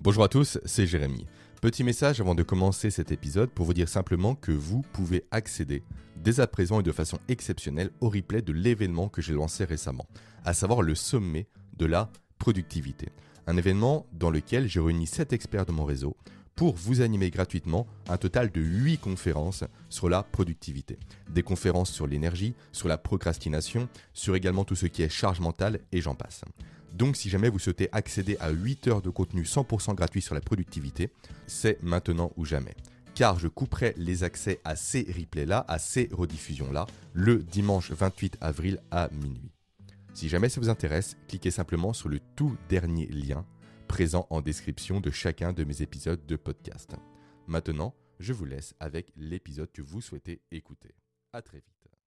Bonjour à tous, c'est Jérémy. Petit message avant de commencer cet épisode pour vous dire simplement que vous pouvez accéder dès à présent et de façon exceptionnelle au replay de l'événement que j'ai lancé récemment, à savoir le sommet de la productivité. Un événement dans lequel j'ai réuni 7 experts de mon réseau pour vous animer gratuitement un total de 8 conférences sur la productivité. Des conférences sur l'énergie, sur la procrastination, sur également tout ce qui est charge mentale et j'en passe. Donc si jamais vous souhaitez accéder à 8 heures de contenu 100% gratuit sur la productivité, c'est maintenant ou jamais. Car je couperai les accès à ces replays-là, à ces rediffusions-là, le dimanche 28 avril à minuit. Si jamais ça vous intéresse, cliquez simplement sur le tout dernier lien présent en description de chacun de mes épisodes de podcast. Maintenant, je vous laisse avec l'épisode que vous souhaitez écouter. À très vite.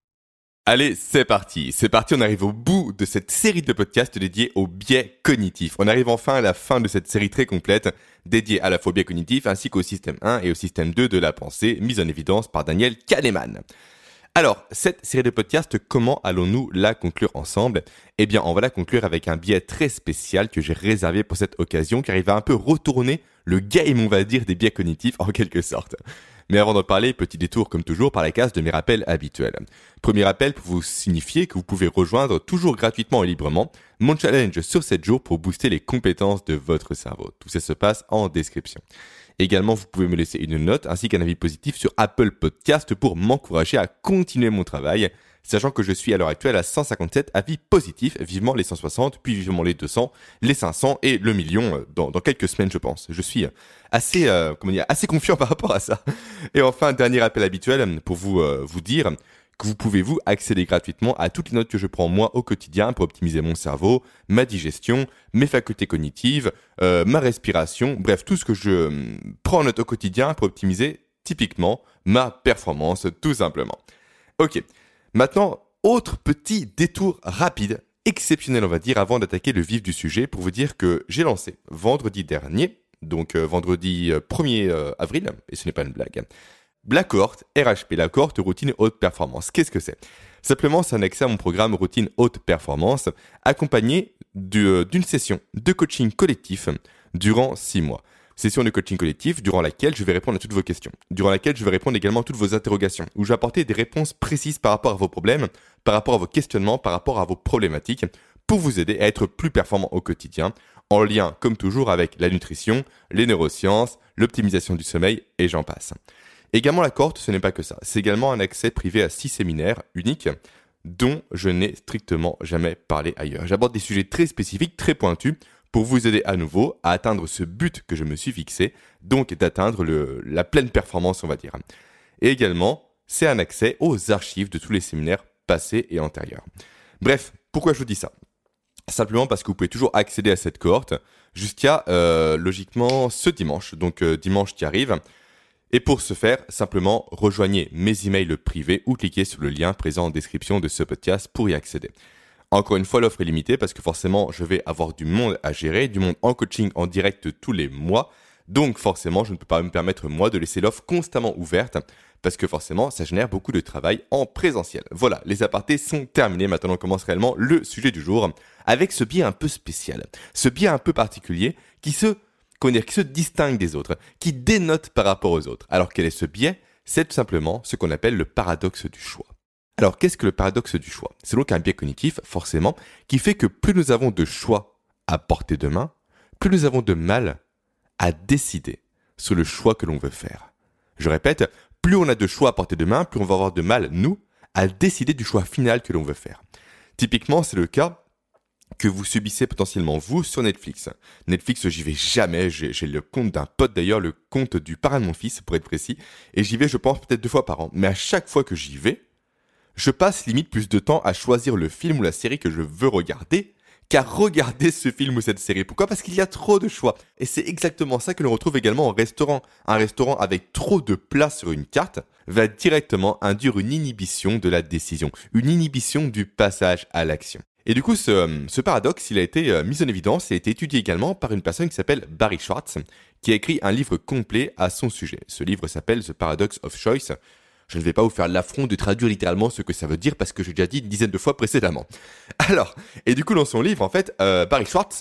Allez, c'est parti, on arrive au bout de cette série de podcasts dédiés aux biais cognitifs. On arrive enfin à la fin de cette série très complète, dédiée à la fois aux biais cognitifs ainsi qu'au système 1 et au système 2 de la pensée, mise en évidence par Daniel Kahneman. Alors, cette série de podcasts, comment allons-nous la conclure ensemble ? Eh bien, on va la conclure avec un biais très spécial que j'ai réservé pour cette occasion, car il va un peu retourner le game, on va dire, des biais cognitifs en quelque sorte. Mais avant d'en parler, petit détour comme toujours par la case de mes rappels habituels. Premier rappel pour vous signifier que vous pouvez rejoindre toujours gratuitement et librement mon challenge sur 7 jours pour booster les compétences de votre cerveau. Tout ça se passe en description. Également, vous pouvez me laisser une note ainsi qu'un avis positif sur Apple Podcast pour m'encourager à continuer mon travail, sachant que je suis à l'heure actuelle à 157 avis positifs, vivement les 160, puis vivement les 200, les 500 et le million dans quelques semaines, je pense. Je suis assez confiant par rapport à ça. Et enfin, dernier rappel habituel pour vous dire que vous pouvez accéder gratuitement à toutes les notes que je prends moi au quotidien pour optimiser mon cerveau, ma digestion, mes facultés cognitives, ma respiration, bref, tout ce que je prends en note au quotidien pour optimiser typiquement ma performance, tout simplement. Ok, maintenant, autre petit détour rapide, exceptionnel on va dire, avant d'attaquer le vif du sujet, pour vous dire que j'ai lancé vendredi dernier, donc vendredi 1er avril, et ce n'est pas une blague, la cohorte RHP, la cohorte routine haute performance. Qu'est-ce que c'est ? Simplement, c'est un accès à mon programme routine haute performance, accompagné d'une session de coaching collectif durant 6 mois. Session de coaching collectif durant laquelle je vais répondre à toutes vos questions, durant laquelle je vais répondre également à toutes vos interrogations, où je vais apporter des réponses précises par rapport à vos problèmes, par rapport à vos questionnements, par rapport à vos problématiques, pour vous aider à être plus performant au quotidien, en lien, comme toujours, avec la nutrition, les neurosciences, l'optimisation du sommeil, et j'en passe. Également, la cohorte, ce n'est pas que ça. C'est également un accès privé à 6 séminaires uniques dont je n'ai strictement jamais parlé ailleurs. J'aborde des sujets très spécifiques, très pointus, pour vous aider à nouveau à atteindre ce but que je me suis fixé, donc d'atteindre la pleine performance, on va dire. Et également, c'est un accès aux archives de tous les séminaires passés et antérieurs. Bref, pourquoi je vous dis ça ? Simplement parce que vous pouvez toujours accéder à cette cohorte jusqu'à, logiquement, ce dimanche, donc dimanche qui arrive. Et pour ce faire, simplement rejoignez mes emails privés ou cliquez sur le lien présent en description de ce podcast pour y accéder. Encore une fois, l'offre est limitée parce que forcément, je vais avoir du monde à gérer, du monde en coaching en direct tous les mois. Donc forcément, je ne peux pas me permettre moi de laisser l'offre constamment ouverte parce que forcément, ça génère beaucoup de travail en présentiel. Voilà, les apartés sont terminés. Maintenant, on commence réellement le sujet du jour avec ce biais un peu spécial, ce biais un peu particulier qui se distingue des autres, qui dénote par rapport aux autres. Alors quel est ce biais ? C'est tout simplement ce qu'on appelle le paradoxe du choix. Alors qu'est-ce que le paradoxe du choix ? C'est donc un biais cognitif, forcément, qui fait que plus nous avons de choix à portée de main, plus nous avons de mal à décider sur le choix que l'on veut faire. Je répète, plus on a de choix à portée de main, plus on va avoir de mal, nous, à décider du choix final que l'on veut faire. Typiquement, c'est le cas que vous subissez potentiellement vous sur Netflix. Netflix, j'y vais jamais, j'ai le compte d'un pote d'ailleurs, le compte du parrain de mon fils pour être précis, et j'y vais je pense peut-être 2 fois par an. Mais à chaque fois que j'y vais, je passe limite plus de temps à choisir le film ou la série que je veux regarder qu'à regarder ce film ou cette série. Pourquoi ? Parce qu'il y a trop de choix. Et c'est exactement ça que l'on retrouve également en restaurant. Un restaurant avec trop de plats sur une carte va directement induire une inhibition de la décision, une inhibition du passage à l'action. Et du coup, ce paradoxe, il a été mis en évidence et a été étudié également par une personne qui s'appelle Barry Schwartz, qui a écrit un livre complet à son sujet. Ce livre s'appelle The Paradox of Choice. Je ne vais pas vous faire l'affront de traduire littéralement ce que ça veut dire parce que j'ai déjà dit une dizaine de fois précédemment. Alors, et du coup, dans son livre, en fait, Barry Schwartz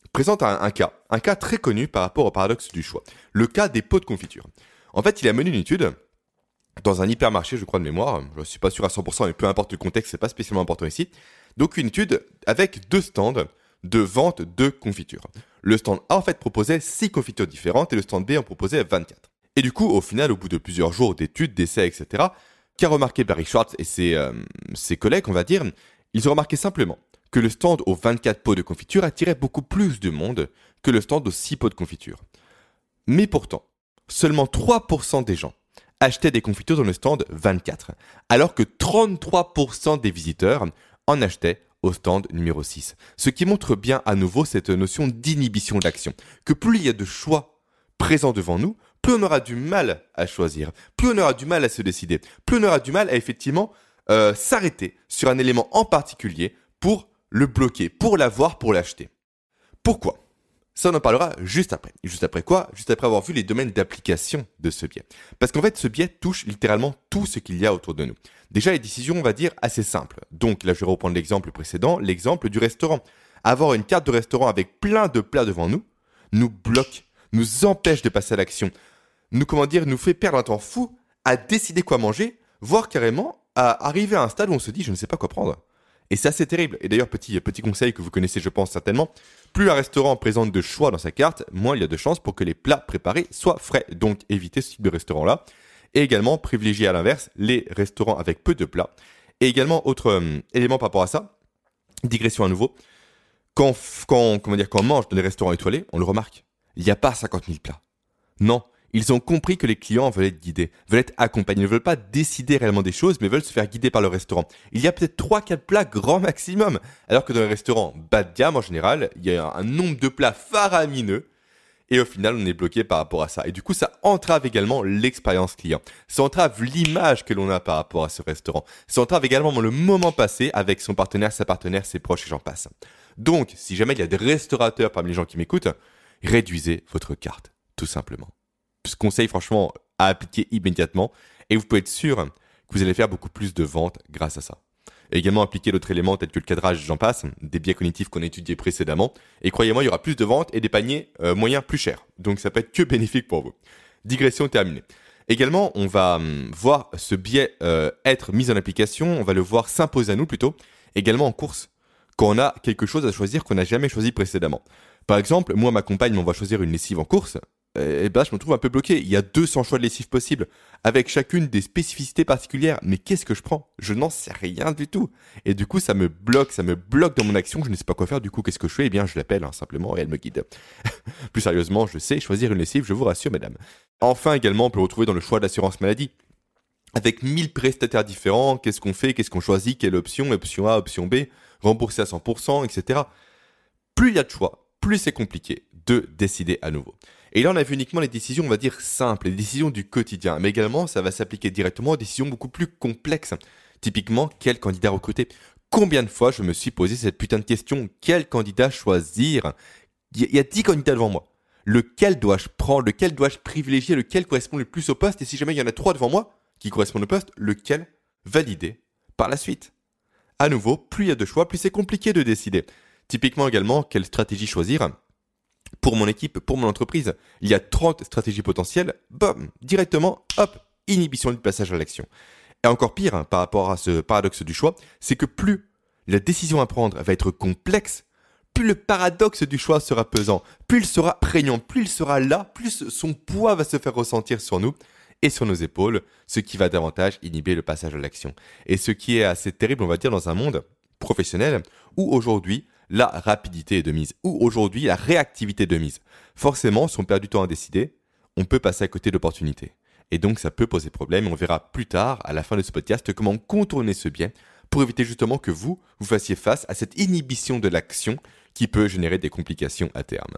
présente un cas très connu par rapport au paradoxe du choix. Le cas des pots de confiture. En fait, il a mené une étude dans un hypermarché, je crois de mémoire, je ne suis pas sûr à 100%, mais peu importe le contexte, c'est pas spécialement important ici. Donc une étude avec 2 stands de vente de confiture. Le stand A en fait proposait 6 confitures différentes et le stand B en proposait 24. Et du coup, au final, au bout de plusieurs jours d'études, d'essais, etc., qu'a remarqué Barry Schwartz et ses collègues, on va dire, ils ont remarqué simplement que le stand aux 24 pots de confiture attirait beaucoup plus de monde que le stand aux 6 pots de confiture. Mais pourtant, seulement 3% des gens achetaient des confitures dans le stand 24, alors que 33% des visiteurs en achetaient au stand numéro 6. Ce qui montre bien à nouveau cette notion d'inhibition d'action, que plus il y a de choix présents devant nous, plus on aura du mal à choisir, plus on aura du mal à se décider, plus on aura du mal à effectivement s'arrêter sur un élément en particulier pour le bloquer, pour l'avoir, pour l'acheter. Pourquoi ? Ça, on en parlera juste après. Juste après quoi ? Juste après avoir vu les domaines d'application de ce biais. Parce qu'en fait, ce biais touche littéralement tout ce qu'il y a autour de nous. Déjà, les décisions, on va dire, assez simples. Donc là, je vais reprendre l'exemple précédent, l'exemple du restaurant. Avoir une carte de restaurant avec plein de plats devant nous, nous bloque, nous empêche de passer à l'action, nous fait perdre un temps fou à décider quoi manger, voire carrément à arriver à un stade où on se dit, je ne sais pas quoi prendre. Et c'est assez terrible. Et d'ailleurs, petit conseil que vous connaissez, je pense certainement, plus un restaurant présente de choix dans sa carte, moins il y a de chances pour que les plats préparés soient frais. Donc, évitez ce type de restaurant-là. Et également, privilégiez à l'inverse les restaurants avec peu de plats. Et également, autre élément par rapport à ça, digression à nouveau, quand on mange dans des restaurants étoilés, on le remarque, il n'y a pas 50 000 plats. Non. Ils ont compris que les clients veulent être guidés, veulent être accompagnés, ne veulent pas décider réellement des choses, mais veulent se faire guider par le restaurant. Il y a peut-être 3-4 plats grand maximum, alors que dans les restaurants bas de gamme en général, il y a un nombre de plats faramineux, et au final on est bloqué par rapport à ça. Et du coup ça entrave également l'expérience client, ça entrave l'image que l'on a par rapport à ce restaurant, ça entrave également le moment passé avec son partenaire, sa partenaire, ses proches et j'en passe. Donc si jamais il y a des restaurateurs parmi les gens qui m'écoutent, réduisez votre carte, tout simplement. Ce conseil franchement à appliquer immédiatement et vous pouvez être sûr que vous allez faire beaucoup plus de ventes grâce à ça. Et également appliquer d'autres éléments tels que le cadrage, j'en passe, des biais cognitifs qu'on a étudiés précédemment. Et croyez-moi, il y aura plus de ventes et des paniers moyens plus chers. Donc ça peut être que bénéfique pour vous. Digression terminée. Également, on va voir ce biais être mis en application, on va le voir s'imposer à nous plutôt, également en course, quand on a quelque chose à choisir qu'on n'a jamais choisi précédemment. Par exemple, moi, ma compagne m'envoie choisir une lessive en course, et je me trouve un peu bloqué. Il y a 200 choix de lessive possibles, avec chacune des spécificités particulières. Mais qu'est-ce que je prends ? Je n'en sais rien du tout. Et du coup, ça me bloque dans mon action. Je ne sais pas quoi faire. Du coup, qu'est-ce que je fais ? Eh bien, je l'appelle simplement et elle me guide. Plus sérieusement, je sais choisir une lessive, je vous rassure, mesdames. Enfin, également, on peut le retrouver dans le choix d'assurance maladie. Avec 1000 prestataires différents, qu'est-ce qu'on fait ? Qu'est-ce qu'on choisit ? Quelle option ? Option A, option B, remboursé à 100%, etc. Plus il y a de choix, plus c'est compliqué de décider à nouveau. Et là, on a vu uniquement les décisions, on va dire, simples, les décisions du quotidien. Mais également, ça va s'appliquer directement aux décisions beaucoup plus complexes. Typiquement, quel candidat recruter ? Combien de fois je me suis posé cette putain de question ? Quel candidat choisir ? Il y a 10 candidats devant moi. Lequel dois-je prendre ? Lequel dois-je privilégier ? Lequel correspond le plus au poste ? Et si jamais il y en a 3 devant moi qui correspondent au poste, lequel valider par la suite ? À nouveau, plus il y a de choix, plus c'est compliqué de décider. Typiquement également, quelle stratégie choisir ? Pour mon équipe, pour mon entreprise, il y a 30 stratégies potentielles, bam, directement, hop, inhibition du passage à l'action. Et encore pire, par rapport à ce paradoxe du choix, c'est que plus la décision à prendre va être complexe, plus le paradoxe du choix sera pesant, plus il sera prégnant, plus il sera là, plus son poids va se faire ressentir sur nous et sur nos épaules, ce qui va davantage inhiber le passage à l'action. Et ce qui est assez terrible, on va dire, dans un monde professionnel où aujourd'hui, la rapidité est de mise, ou aujourd'hui la réactivité est de mise. Forcément, si on perd du temps à décider, on peut passer à côté d'opportunités. Et donc ça peut poser problème, et on verra plus tard, à la fin de ce podcast, comment contourner ce biais pour éviter justement que vous fassiez face à cette inhibition de l'action qui peut générer des complications à terme.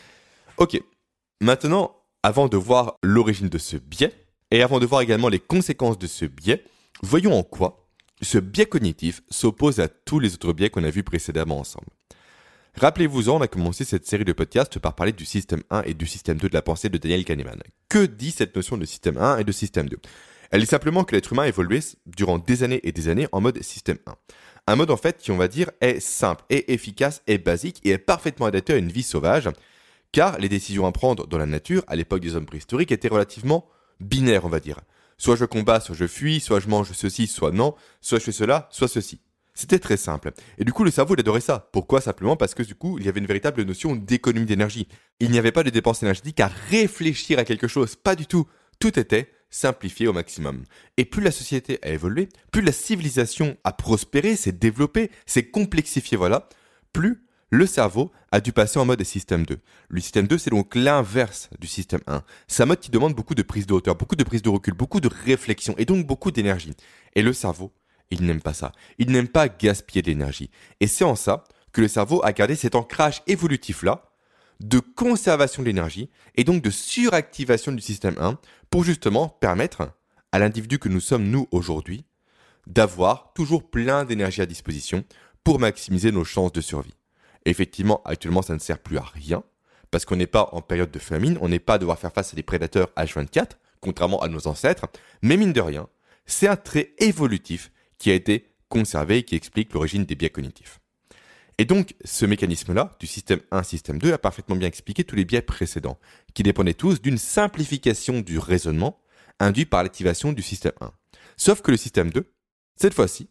Ok, maintenant, avant de voir l'origine de ce biais, et avant de voir également les conséquences de ce biais, voyons en quoi ce biais cognitif s'oppose à tous les autres biais qu'on a vus précédemment ensemble. Rappelez-vous-en, on a commencé cette série de podcasts par parler du système 1 et du système 2 de la pensée de Daniel Kahneman. Que dit cette notion de système 1 et de système 2 ? Elle dit simplement que l'être humain a évolué durant des années et des années en mode système 1. Un mode en fait qui, on va dire, est simple, est efficace, est basique et est parfaitement adapté à une vie sauvage, car les décisions à prendre dans la nature, à l'époque des hommes préhistoriques, étaient relativement binaires, on va dire. Soit je combats, soit je fuis, soit je mange ceci, soit non, soit je fais cela, soit ceci. C'était très simple. Et du coup, le cerveau, il adorait ça. Pourquoi ? Simplement parce que du coup, il y avait une véritable notion d'économie d'énergie. Il n'y avait pas de dépenses énergétiques à réfléchir à quelque chose, pas du tout. Tout était simplifié au maximum. Et plus la société a évolué, plus la civilisation a prospéré, s'est développée, s'est complexifiée, voilà, plus le cerveau a dû passer en mode système 2. Le système 2, c'est donc l'inverse du système 1. C'est un mode qui demande beaucoup de prise de hauteur, beaucoup de prise de recul, beaucoup de réflexion et donc beaucoup d'énergie. Et le cerveau, il n'aime pas ça. Il n'aime pas gaspiller de l'énergie. Et c'est en ça que le cerveau a gardé cet ancrage évolutif-là de conservation de l'énergie et donc de suractivation du système 1 pour justement permettre à l'individu que nous sommes nous aujourd'hui d'avoir toujours plein d'énergie à disposition pour maximiser nos chances de survie. Effectivement, actuellement, ça ne sert plus à rien parce qu'on n'est pas en période de famine, on n'est pas à devoir faire face à des prédateurs H24, contrairement à nos ancêtres, mais mine de rien, c'est un trait évolutif qui a été conservé et qui explique l'origine des biais cognitifs. Et donc, ce mécanisme-là, du système 1, système 2, a parfaitement bien expliqué tous les biais précédents, qui dépendaient tous d'une simplification du raisonnement induit par l'activation du système 1. Sauf que le système 2, cette fois-ci,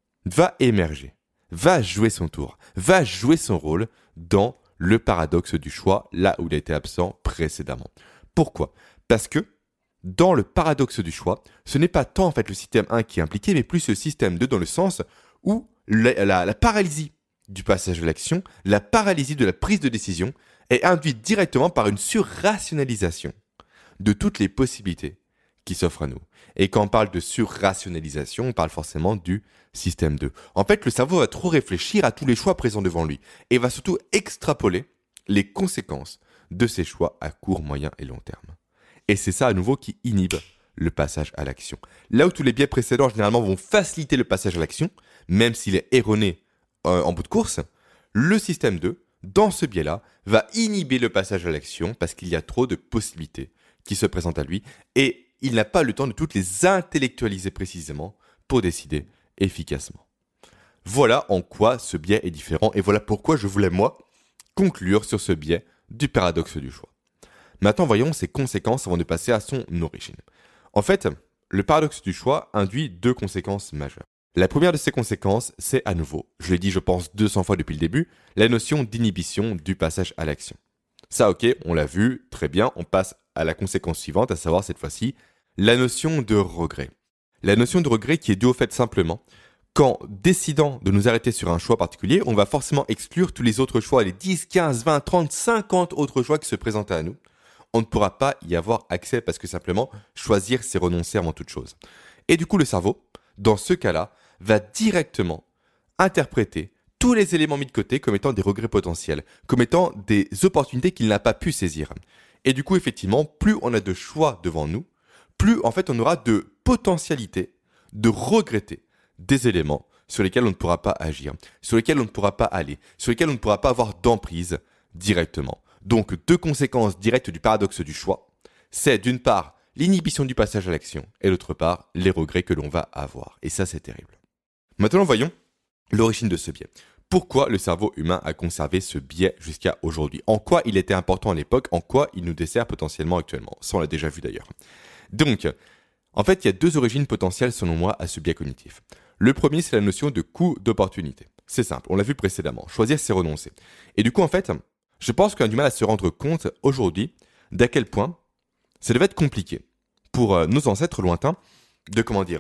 va émerger, va jouer son tour, va jouer son rôle dans le paradoxe du choix, là où il a été absent précédemment. Pourquoi ? Parce que dans le paradoxe du choix, ce n'est pas tant en fait le système 1 qui est impliqué, mais plus le système 2 dans le sens où la paralysie du passage à l'action, la paralysie de la prise de décision est induite directement par une surrationalisation de toutes les possibilités qui s'offrent à nous. Et quand on parle de surrationalisation, on parle forcément du système 2. En fait, le cerveau va trop réfléchir à tous les choix présents devant lui et va surtout extrapoler les conséquences de ces choix à court, moyen et long terme. Et c'est ça à nouveau qui inhibe le passage à l'action. Là où tous les biais précédents généralement vont faciliter le passage à l'action, même s'il est erroné en bout de course, le système 2, dans ce biais-là, va inhiber le passage à l'action parce qu'il y a trop de possibilités qui se présentent à lui et il n'a pas le temps de toutes les intellectualiser précisément pour décider efficacement. Voilà en quoi ce biais est différent et voilà pourquoi je voulais, moi, conclure sur ce biais du paradoxe du choix. Maintenant, voyons ses conséquences avant de passer à son origine. En fait, le paradoxe du choix induit deux conséquences majeures. La première de ces conséquences, c'est à nouveau, je l'ai dit je pense 200 fois depuis le début, la notion d'inhibition du passage à l'action. Ça ok, on l'a vu, très bien, on passe à la conséquence suivante, à savoir cette fois-ci, la notion de regret. La notion de regret qui est due au fait simplement qu'en décidant de nous arrêter sur un choix particulier, on va forcément exclure tous les autres choix, les 10, 15, 20, 30, 50 autres choix qui se présentent à nous. On ne pourra pas y avoir accès parce que simplement, choisir, c'est renoncer avant toute chose. Et du coup, le cerveau, dans ce cas-là, va directement interpréter tous les éléments mis de côté comme étant des regrets potentiels, comme étant des opportunités qu'il n'a pas pu saisir. Et du coup, effectivement, plus on a de choix devant nous, plus en fait on aura de potentialité de regretter des éléments sur lesquels on ne pourra pas agir, sur lesquels on ne pourra pas aller, sur lesquels on ne pourra pas avoir d'emprise directement. Donc, deux conséquences directes du paradoxe du choix, c'est d'une part l'inhibition du passage à l'action et d'autre part les regrets que l'on va avoir. Et ça, c'est terrible. Maintenant, voyons l'origine de ce biais. Pourquoi le cerveau humain a conservé ce biais jusqu'à aujourd'hui ? En quoi il était important à l'époque ? En quoi il nous dessert potentiellement actuellement ? Ça, on l'a déjà vu d'ailleurs. Donc, en fait, il y a deux origines potentielles selon moi à ce biais cognitif. Le premier, c'est la notion de coût d'opportunité. C'est simple, on l'a vu précédemment. Choisir, c'est renoncer. Et du coup, en fait, je pense qu'on a du mal à se rendre compte aujourd'hui d'à quel point ça devait être compliqué pour nos ancêtres lointains de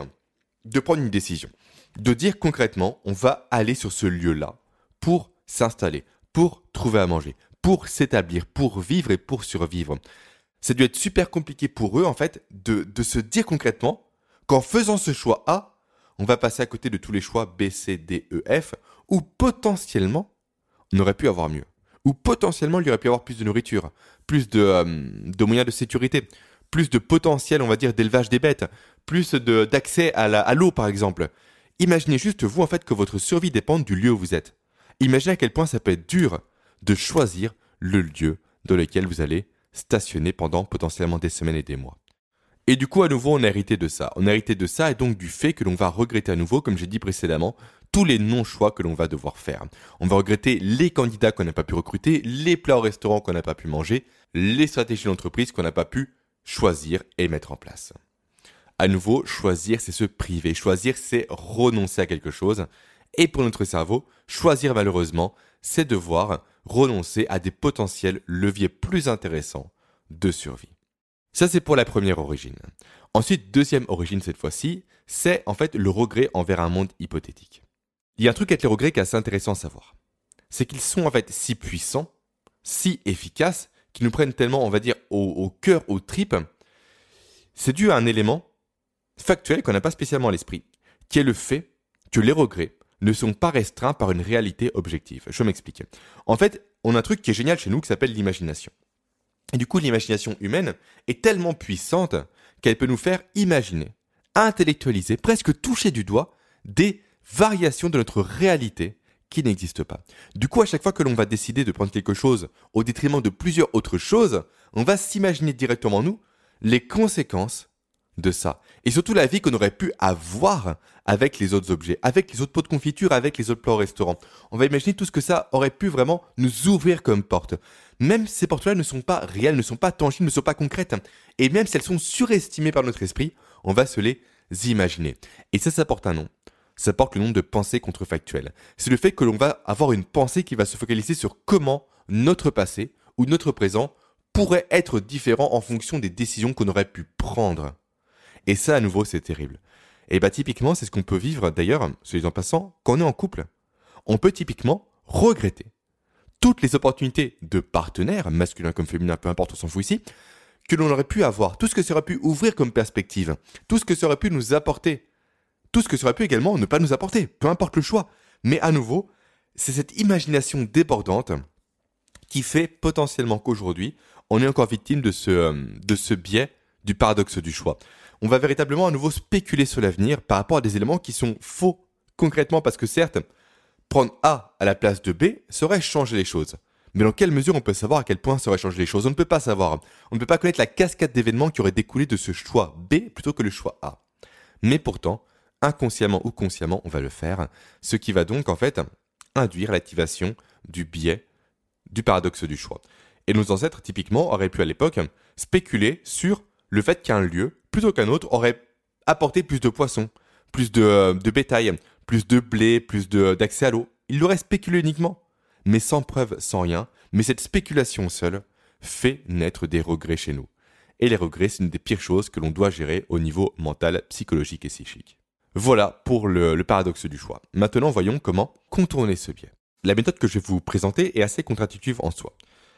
prendre une décision. De dire concrètement, on va aller sur ce lieu-là pour s'installer, pour trouver à manger, pour s'établir, pour vivre et pour survivre. Ça a dû être super compliqué pour eux, en fait, de se dire concrètement qu'en faisant ce choix A, on va passer à côté de tous les choix B, C, D, E, F, où potentiellement, on aurait pu avoir mieux. Ou potentiellement, il y aurait pu avoir plus de nourriture, plus de moyens de sécurité, plus de potentiel, on va dire, d'élevage des bêtes, plus d'accès à l'eau, par exemple. Imaginez juste, vous, en fait, que votre survie dépende du lieu où vous êtes. Imaginez à quel point ça peut être dur de choisir le lieu dans lequel vous allez stationner pendant potentiellement des semaines et des mois. Et du coup, à nouveau, on a hérité de ça. On a hérité de ça et donc du fait que l'on va regretter à nouveau, comme j'ai dit précédemment, tous les non-choix que l'on va devoir faire. On va regretter les candidats qu'on n'a pas pu recruter, les plats au restaurant qu'on n'a pas pu manger, les stratégies d'entreprise qu'on n'a pas pu choisir et mettre en place. À nouveau, choisir, c'est se priver. Choisir, c'est renoncer à quelque chose. Et pour notre cerveau, choisir malheureusement, c'est devoir renoncer à des potentiels leviers plus intéressants de survie. Ça, c'est pour la première origine. Ensuite, deuxième origine cette fois-ci, c'est en fait le regret envers un monde hypothétique. Il y a un truc avec les regrets qui est assez intéressant à savoir. C'est qu'ils sont en fait si puissants, si efficaces, qu'ils nous prennent tellement, on va dire, au cœur, aux tripes. C'est dû à un élément factuel qu'on n'a pas spécialement à l'esprit, qui est le fait que les regrets ne sont pas restreints par une réalité objective. Je m'explique. En fait, on a un truc qui est génial chez nous qui s'appelle l'imagination. Et du coup, l'imagination humaine est tellement puissante qu'elle peut nous faire imaginer, intellectualiser, presque toucher du doigt des variations de notre réalité qui n'existent pas. Du coup, à chaque fois que l'on va décider de prendre quelque chose au détriment de plusieurs autres choses, on va s'imaginer directement, nous, les conséquences de ça. Et surtout la vie qu'on aurait pu avoir avec les autres objets, avec les autres pots de confiture, avec les autres plats au restaurant. On va imaginer tout ce que ça aurait pu vraiment nous ouvrir comme porte. Même ces portes-là ne sont pas réelles, ne sont pas tangibles, ne sont pas concrètes. Et même si elles sont surestimées par notre esprit, on va se les imaginer. Et ça porte un nom. Ça porte le nom de pensée contrefactuelle. C'est le fait que l'on va avoir une pensée qui va se focaliser sur comment notre passé ou notre présent pourrait être différent en fonction des décisions qu'on aurait pu prendre. Et ça, à nouveau, c'est terrible. Et typiquement, c'est ce qu'on peut vivre, d'ailleurs, soit dit en passant, quand on est en couple. On peut typiquement regretter toutes les opportunités de partenaires, masculins comme féminins, peu importe, on s'en fout ici, que l'on aurait pu avoir, tout ce que ça aurait pu ouvrir comme perspective, tout ce que ça aurait pu nous apporter, tout ce que ça aurait pu également ne pas nous apporter, peu importe le choix. Mais à nouveau, c'est cette imagination débordante qui fait potentiellement qu'aujourd'hui, on est encore victime de ce biais du paradoxe du choix. On va véritablement à nouveau spéculer sur l'avenir par rapport à des éléments qui sont faux, concrètement parce que certes, prendre A à la place de B saurait changer les choses. Mais dans quelle mesure on peut savoir à quel point ça aurait changé les choses ? On ne peut pas savoir. On ne peut pas connaître la cascade d'événements qui auraient découlé de ce choix B plutôt que le choix A. Mais pourtant, inconsciemment ou consciemment, on va le faire, ce qui va donc en fait induire l'activation du biais du paradoxe du choix. Et nos ancêtres, typiquement, auraient pu à l'époque spéculer sur le fait qu'un lieu, plutôt qu'un autre, aurait apporté plus de poissons, plus de bétail, plus de blé, plus d'accès à l'eau. Ils l'auraient spéculé uniquement, mais sans preuve, sans rien. Mais cette spéculation seule fait naître des regrets chez nous. Et les regrets, c'est une des pires choses que l'on doit gérer au niveau mental, psychologique et psychique. Voilà pour le paradoxe du choix. Maintenant, voyons comment contourner ce biais. La méthode que je vais vous présenter est assez contre-intuitive en soi.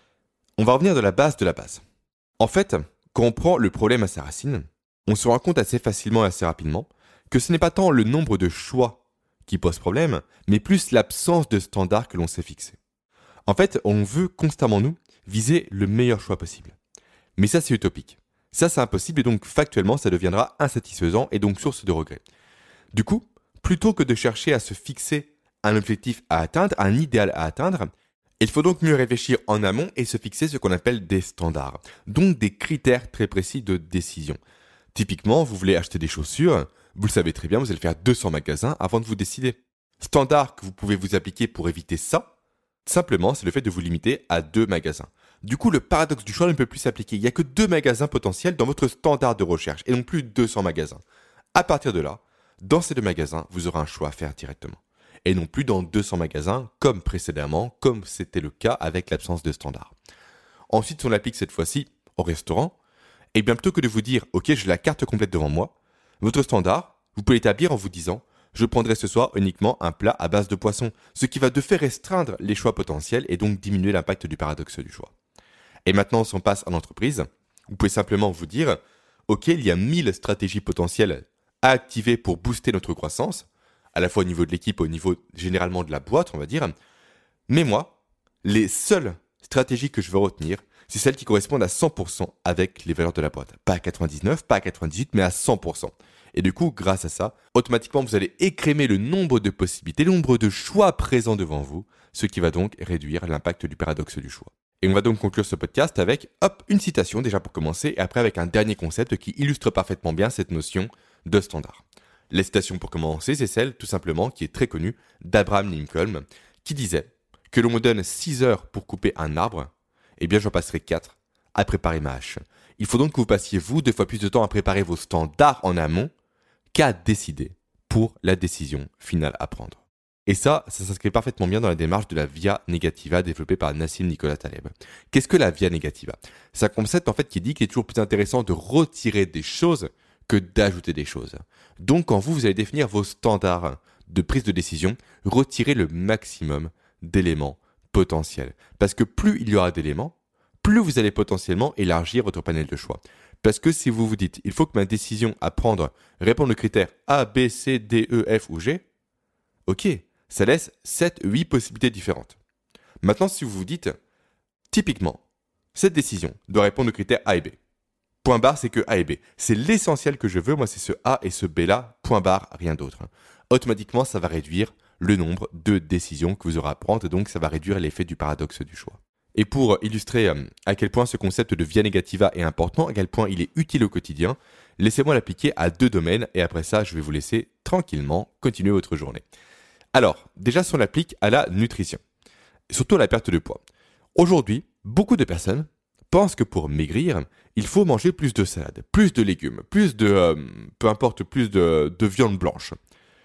On va revenir de la base de la base. En fait, quand on prend le problème à sa racine, on se rend compte assez facilement et assez rapidement que ce n'est pas tant le nombre de choix qui pose problème, mais plus l'absence de standards que l'on s'est fixé. En fait, on veut constamment, nous, viser le meilleur choix possible. Mais ça, c'est utopique. Ça, c'est impossible et donc factuellement, ça deviendra insatisfaisant et donc source de regret. Du coup, plutôt que de chercher à se fixer un objectif à atteindre, un idéal à atteindre, il faut donc mieux réfléchir en amont et se fixer ce qu'on appelle des standards, donc des critères très précis de décision. Typiquement, vous voulez acheter des chaussures, vous le savez très bien, vous allez faire 200 magasins avant de vous décider. Standard que vous pouvez vous appliquer pour éviter ça, simplement, c'est le fait de vous limiter à 2 magasins. Du coup, le paradoxe du choix ne peut plus s'appliquer. Il n'y a que 2 magasins potentiels dans votre standard de recherche et non plus 200 magasins. À partir de là, dans ces 2 magasins, vous aurez un choix à faire directement. Et non plus dans 200 magasins, comme précédemment, comme c'était le cas avec l'absence de standard. Ensuite, si on l'applique cette fois-ci au restaurant, et bien plutôt que de vous dire « Ok, j'ai la carte complète devant moi », votre standard, vous pouvez l'établir en vous disant « Je prendrai ce soir uniquement un plat à base de poisson », ce qui va de fait restreindre les choix potentiels et donc diminuer l'impact du paradoxe du choix. Et maintenant, si on passe en entreprise, vous pouvez simplement vous dire « Ok, il y a 1000 stratégies potentielles à activer pour booster notre croissance », à la fois au niveau de l'équipe, au niveau généralement de la boîte, on va dire. Mais moi, les seules stratégies que je veux retenir, c'est celles qui correspondent à 100% avec les valeurs de la boîte. Pas à 99, pas à 98, mais à 100%. Et du coup, grâce à ça, automatiquement, vous allez écrémer le nombre de possibilités, le nombre de choix présents devant vous, ce qui va donc réduire l'impact du paradoxe du choix. Et on va donc conclure ce podcast avec, une citation déjà pour commencer, et après avec un dernier concept qui illustre parfaitement bien cette notion de standard. La citation pour commencer, c'est celle, tout simplement, qui est très connue, d'Abraham Lincoln, qui disait que l'on me donne 6 heures pour couper un arbre, eh bien j'en passerai 4 à préparer ma hache. Il faut donc que vous passiez, vous, 2 fois plus de temps à préparer vos standards en amont qu'à décider pour la décision finale à prendre. Et ça s'inscrit parfaitement bien dans la démarche de la Via Negativa développée par Nassim Nicolas Taleb. Qu'est-ce que la Via Negativa ? C'est un concept en fait qui dit qu'il est toujours plus intéressant de retirer des choses que d'ajouter des choses. Donc quand vous allez définir vos standards de prise de décision, retirez le maximum d'éléments potentiels. Parce que plus il y aura d'éléments, plus vous allez potentiellement élargir votre panel de choix. Parce que si vous vous dites, il faut que ma décision à prendre réponde aux critères A, B, C, D, E, F ou G, ok, ça laisse 7, 8 possibilités différentes. Maintenant, si vous vous dites, typiquement, cette décision doit répondre aux critères A et B. Point barre, c'est que A et B. C'est l'essentiel que je veux, moi c'est ce A et ce B là, point barre, rien d'autre. Automatiquement, ça va réduire le nombre de décisions que vous aurez à prendre et donc ça va réduire l'effet du paradoxe du choix. Et pour illustrer à quel point ce concept de Via Negativa est important, à quel point il est utile au quotidien, laissez-moi l'appliquer à 2 domaines et après ça, je vais vous laisser tranquillement continuer votre journée. Alors, déjà si on l'applique à la nutrition, surtout à la perte de poids. Aujourd'hui, beaucoup de personnes pensent que pour maigrir, il faut manger plus de salade, plus de légumes, plus de, plus de viande blanche. Ok ?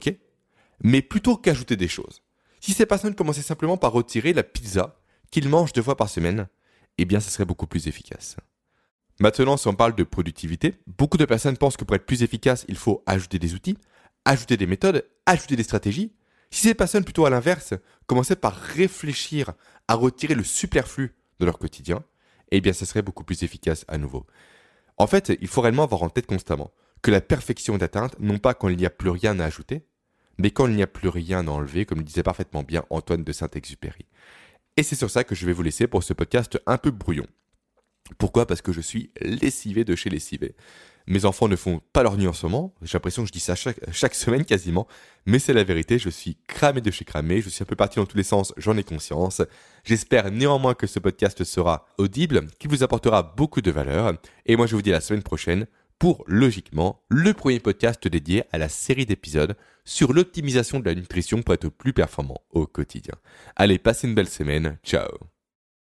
Mais plutôt qu'ajouter des choses. Si ces personnes commençaient simplement par retirer la pizza qu'ils mangent 2 fois par semaine, eh bien ça serait beaucoup plus efficace. Maintenant, si on parle de productivité, beaucoup de personnes pensent que pour être plus efficace, il faut ajouter des outils, ajouter des méthodes, ajouter des stratégies. Si ces personnes, plutôt à l'inverse, commençaient par réfléchir à retirer le superflu de leur quotidien, eh bien, ça serait beaucoup plus efficace à nouveau. En fait, il faut réellement avoir en tête constamment que la perfection est atteinte, non pas quand il n'y a plus rien à ajouter, mais quand il n'y a plus rien à enlever, comme le disait parfaitement bien Antoine de Saint-Exupéry. Et c'est sur ça que je vais vous laisser pour ce podcast un peu brouillon. Pourquoi ? Parce que je suis lessivé de chez lessivé. Mes enfants ne font pas leur nuit en ce moment, j'ai l'impression que je dis ça chaque semaine quasiment, mais c'est la vérité, je suis cramé de chez cramé, je suis un peu parti dans tous les sens, j'en ai conscience. J'espère néanmoins que ce podcast sera audible, qu'il vous apportera beaucoup de valeur, et moi je vous dis à la semaine prochaine pour, logiquement, le premier podcast dédié à la série d'épisodes sur l'optimisation de la nutrition pour être plus performant au quotidien. Allez, passez une belle semaine, ciao.